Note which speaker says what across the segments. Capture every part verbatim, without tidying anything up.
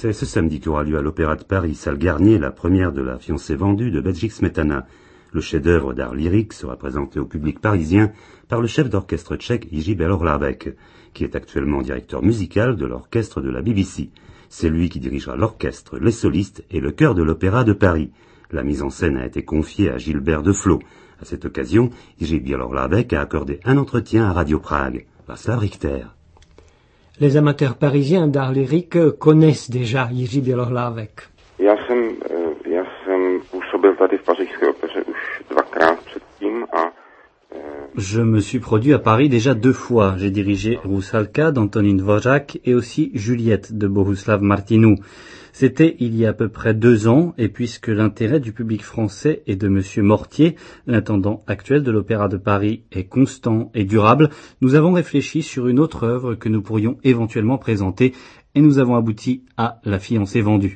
Speaker 1: C'est ce samedi qu'aura lieu à l'Opéra de Paris, salle Garnier, la première de La fiancée vendue de Bedřich Smetana. Le chef-d'œuvre d'art lyrique sera présenté au public parisien par le chef d'orchestre tchèque Jiří Bělohlávek, qui est actuellement directeur musical de l'orchestre de la B B C. C'est lui qui dirigera l'orchestre, les solistes et le chœur de l'Opéra de Paris. La mise en scène a été confiée à Gilbert Deflo. À cette occasion, Jiří Bělohlávek a accordé un entretien à Radio Prague. Václav Richter.
Speaker 2: Les amateurs parisiens d'art lyrique connaissent déjà Jiří Bělohlávek.
Speaker 3: Já jsem, já jsem působil tady v pařížské opeře už dvakrát předtím a
Speaker 4: Je me suis produit à Paris déjà deux fois. J'ai dirigé Rusalka d'Antonín Dvořák et aussi Juliette de Bohuslav Martinou. C'était il y a à peu près deux ans, et puisque l'intérêt du public français et de Monsieur Mortier, l'intendant actuel de l'Opéra de Paris, est constant et durable, nous avons réfléchi sur une autre œuvre que nous pourrions éventuellement présenter, et nous avons abouti à La fiancée vendue.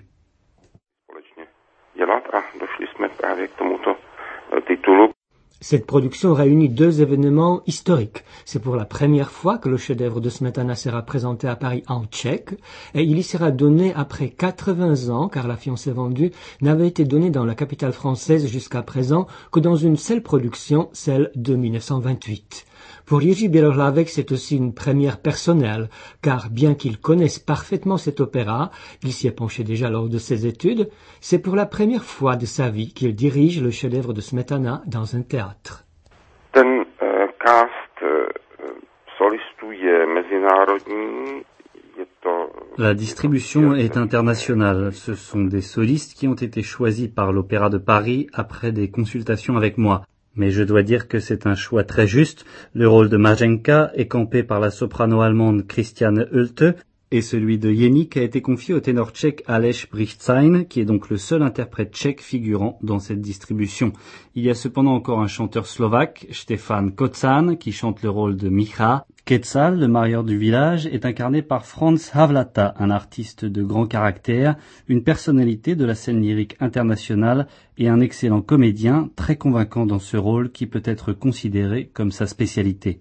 Speaker 2: Cette production réunit deux événements historiques. C'est pour la première fois que le chef-d'œuvre de Smetana sera présenté à Paris en tchèque, et il y sera donné après quatre-vingts ans, car La fiancée vendue n'avait été donnée dans la capitale française jusqu'à présent que dans une seule production, celle de mille neuf cent vingt-huit. Pour Jiří Bělohlávek, c'est aussi une première personnelle, car bien qu'il connaisse parfaitement cet opéra, il s'y est penché déjà lors de ses études, c'est pour la première fois de sa vie qu'il dirige le chef-d'œuvre de Smetana dans un théâtre.
Speaker 3: Ten uh, cast uh, solistů je mezinárodní, je to...
Speaker 4: La distribution est internationale. Ce sont des solistes qui ont été choisis par l'Opéra de Paris après des consultations avec moi. Mais je dois dire que c'est un choix très juste. Le rôle de Marzenka est campé par la soprano allemande Christiane Ulte, et celui de Jeník a été confié au ténor tchèque Aleš Břišćanin, qui est donc le seul interprète tchèque figurant dans cette distribution. Il y a cependant encore un chanteur slovaque, Štefan Kocan, qui chante le rôle de Micha. Quetzal, le marieur du village, est incarné par Franz Havlata, un artiste de grand caractère, une personnalité de la scène lyrique internationale et un excellent comédien, très convaincant dans ce rôle qui peut être considéré comme sa spécialité.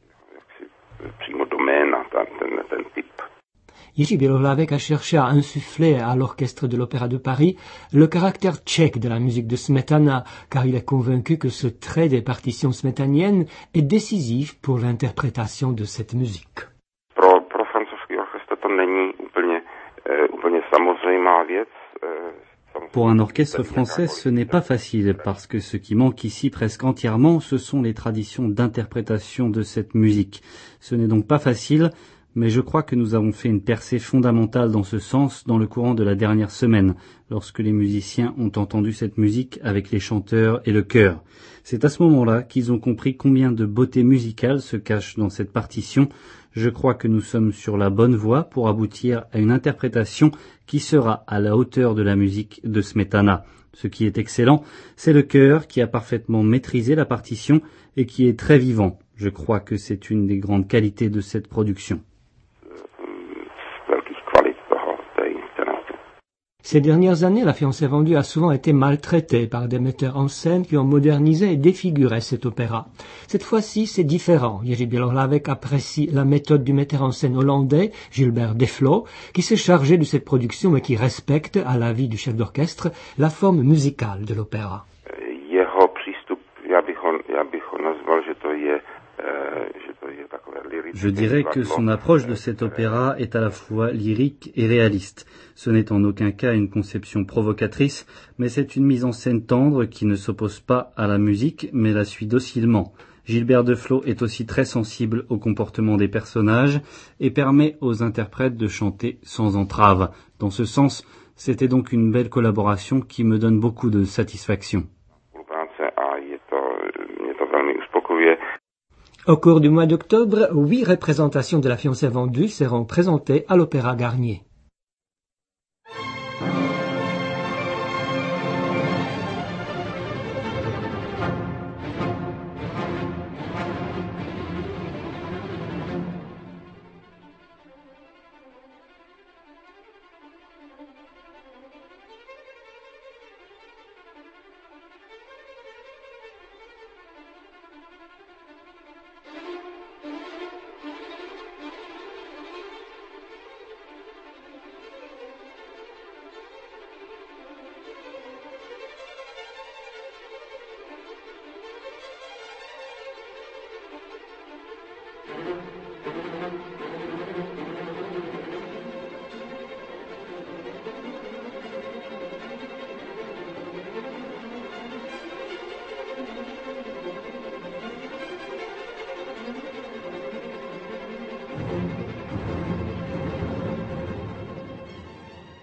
Speaker 2: Jiří Bělohlávek a cherché à insuffler à l'orchestre de l'Opéra de Paris le caractère tchèque de la musique de Smetana, car il est convaincu que ce trait des partitions smetaniennes est décisif pour l'interprétation de cette musique.
Speaker 3: Pro, pro francouzský orchestr to není úplně, uh, úplně samozřejmá věc. Uh,
Speaker 4: Pour un orchestre français, ce n'est pas facile, parce que ce qui manque ici presque entièrement, ce sont les traditions d'interprétation de cette musique. Ce n'est donc pas facile, mais je crois que nous avons fait une percée fondamentale dans ce sens dans le courant de la dernière semaine, lorsque les musiciens ont entendu cette musique avec les chanteurs et le chœur. C'est à ce moment-là qu'ils ont compris combien de beauté musicale se cache dans cette partition. Je crois que nous sommes sur la bonne voie pour aboutir à une interprétation qui sera à la hauteur de la musique de Smetana. Ce qui est excellent, c'est le chœur qui a parfaitement maîtrisé la partition et qui est très vivant. Je crois que c'est une des grandes qualités de cette production.
Speaker 2: Ces dernières années, La fiancée vendue a souvent été maltraitée par des metteurs en scène qui ont modernisé et défiguré cet opéra. Cette fois-ci, c'est différent. Jiří Bělohlávek apprécie la méthode du metteur en scène hollandais, Gilbert Deflo, qui s'est chargé de cette production mais qui respecte, à l'avis du chef d'orchestre, la forme musicale de l'opéra.
Speaker 3: Jeho přístup, já bych ho, já bych ho nazval, že to je
Speaker 4: Je dirais que son approche de cet opéra est à la fois lyrique et réaliste. Ce n'est en aucun cas une conception provocatrice, mais c'est une mise en scène tendre qui ne s'oppose pas à la musique, mais la suit docilement. Gilbert Deflo est aussi très sensible au comportement des personnages et permet aux interprètes de chanter sans entrave. Dans ce sens, c'était donc une belle collaboration qui me donne beaucoup de satisfaction.
Speaker 2: Au cours du mois d'octobre, huit représentations de La fiancée vendue seront présentées à l'Opéra Garnier.